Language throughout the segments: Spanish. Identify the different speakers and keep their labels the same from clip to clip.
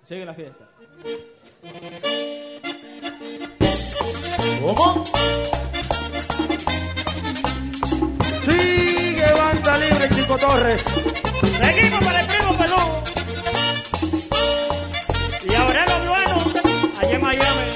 Speaker 1: Sigue la fiesta.
Speaker 2: ¿Cómo?
Speaker 3: Sigue banda libre, Chico Torres.
Speaker 1: Seguimos para el primo peludo. Y ahora lo bueno, allá en Miami.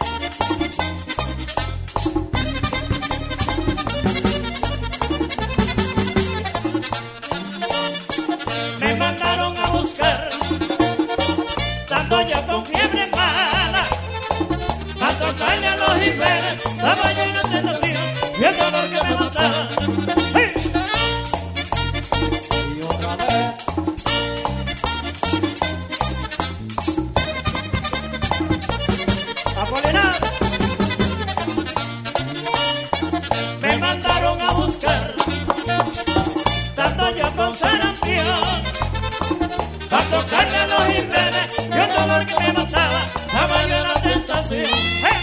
Speaker 1: Me mandaron a buscar, estando yo con fiebre mala, a tocarle a los jiberes, estaba yo en la tentación y el dolor que me mataba. ¡Hey!
Speaker 3: Y otra vez.
Speaker 1: Apolinar. Me mandaron a buscar, estando yo con sarampión, a tocarle a los jiberes y el dolor que me mataba, estaba yo en la tentación. ¡Hey!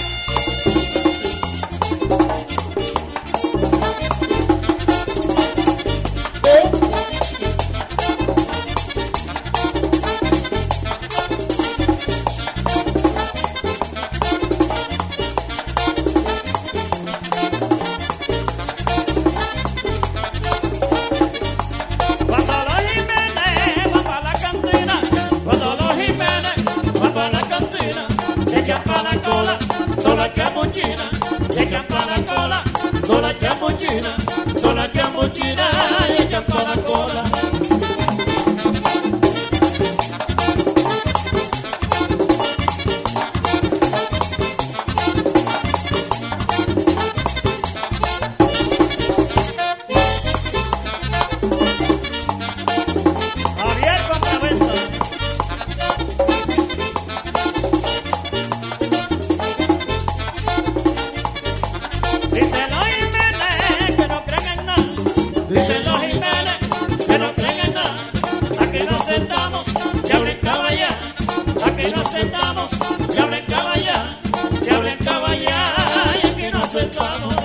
Speaker 1: Echan para la cola, toda la chamuchina, echan para la cola. Javier Contraventa. Dicen los Jiménez que no creen en nada. Dicen los Jiménez que no creen en nada. Aquí nos sentamos, que hablen caballá. Aquí nos sentamos, que hablen caballá. Que hablen caballá. Y aquí nos sentamos.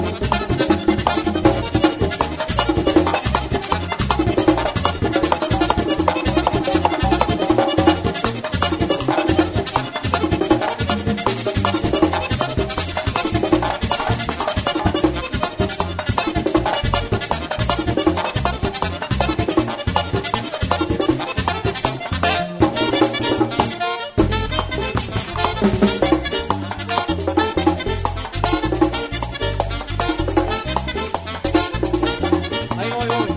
Speaker 3: Ahí voy.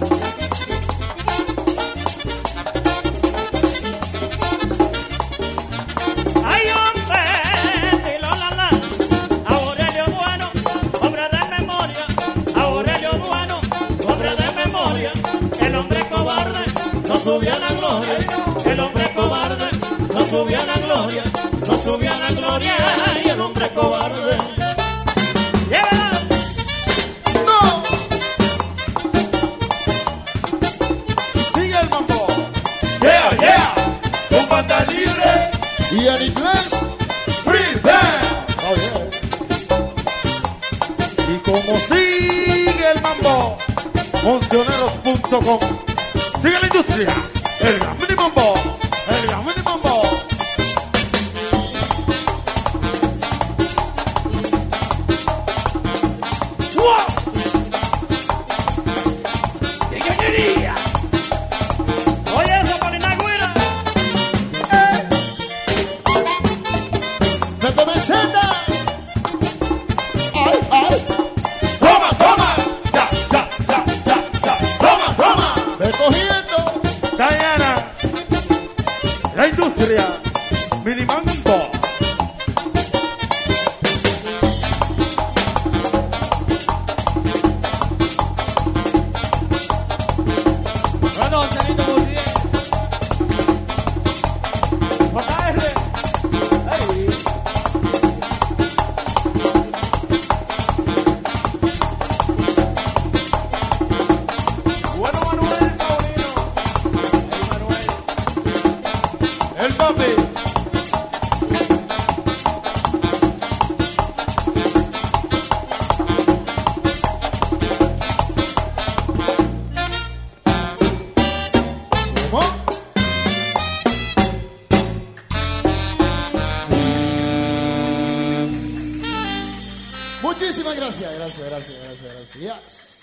Speaker 1: Ay, hombre, tilo la la. Aurelio Bueno, hombre de memoria. Aurelio Bueno, hombre de memoria. El hombre cobarde no subió a la gloria. El hombre cobarde no subió a la gloria. No subió a la gloria. Y el hombre cobarde. ¡Llévala!
Speaker 2: ¡No!
Speaker 3: Sigue el mambo.
Speaker 2: ¡Yeah, yeah! Con banda libre y en inglés, Free Band.
Speaker 3: Oh, yeah. Y como sigue el mambo, Moncioneros.com. Sigue la industria. El Gamini Mambo. El Gamini Mambo. ¡Wow! ¡Qué cañería!
Speaker 1: Oye, eso, Polina Güira.
Speaker 2: ¡Pepe Meseta! ¡Ay, ay! ¡Toma, toma! ¡Ya, ya, ya, ya, ya! ¡Toma, toma! ¡Ve cogiendo!
Speaker 3: Diana. La industria. Mini Mambo.
Speaker 1: Bueno, Angelito Gutiérrez. JR. Ay.
Speaker 3: Bueno, Manuel Paulino. El Manuel. El papi.
Speaker 2: ¿Cómo? Muchísimas gracias, gracias.